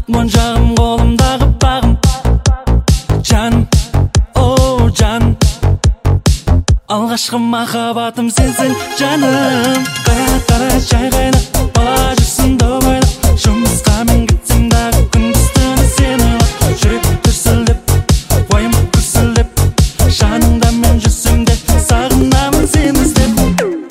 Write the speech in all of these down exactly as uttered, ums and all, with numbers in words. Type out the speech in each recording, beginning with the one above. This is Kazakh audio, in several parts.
оң жағым қолымдағы бағым. Жаным, о жаным, алғашқы махаббатым сенсің жаным. Қара қара шай қайнап, бала жүрсің доп ойнап, жұмысқа мен кетсем дағы күндіз түні сені ойлап. Жүрек дүрсілдеп, ойым күрсілдеп, жаныңда мен жүрсем де сағынамын сені іздеп.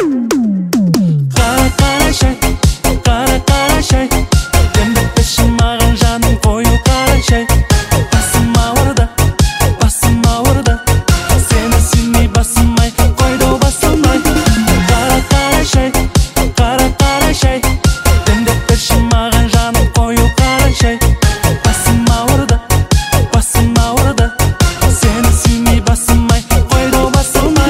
Қара қара шай, қара қара шай, демдетпеші маған жаным қою қара шай. Басым ауырды, басым ауырды, сені сүймей басылмай қойды басылмай. Қара қара шай, қара қара шай, демдетпеші маған жаным қою қара шай. Басым ауырды, басым ауырды, сені сүймей басылмай қойды басылмай.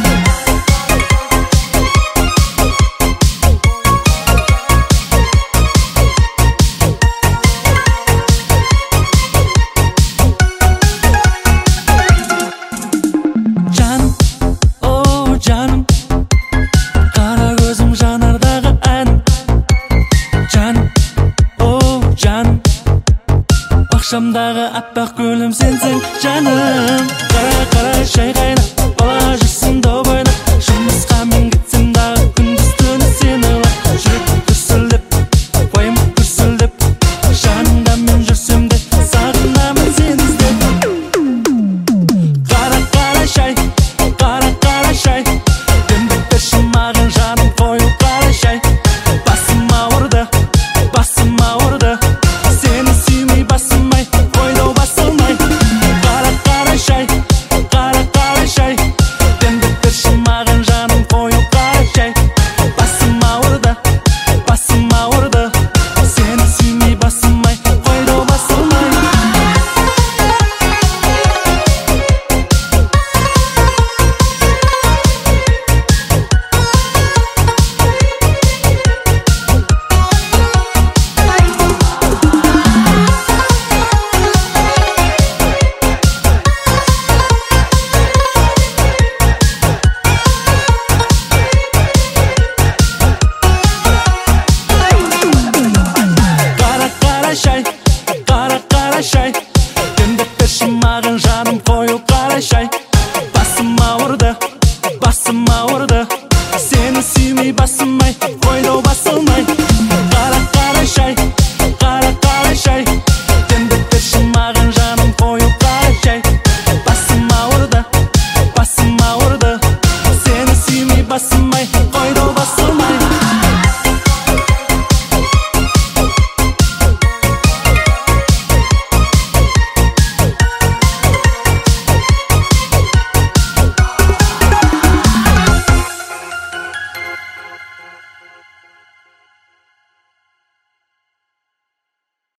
Жаным, о жаным, қара көзім жанардағы әнім. Жаным, о жаным, бақшамдағы аппақ гүлім сенсің жаным. Қара қара шай қайнап, бала жүрсің доп ойнап, жұмысқа мен кетсем дағы күндіз түні сені ойлап. Жүрек дүрсілдеп, ойым күрсілдеп, жаныңда мен жүрсем де сағынамын сені іздеп. Қара қара шай, қара қара шай, демдетпеші маған жаным қою қара шай. Басым ауырды, басым ауырды, сені сүймей басылмай қойды басылмай. Қара қара шай, қара қара шай, демдетпеші маған жаным қою қара шай. Басым ауырды, басым ауырды, сені сүймей басылмай қойды басылмай. Қара қара шай, қара қара шай, демдетпеші маған жаным қою қара шай. Басым ауырды, басым ауырды, сені сүймей басылмай қойды басылмай.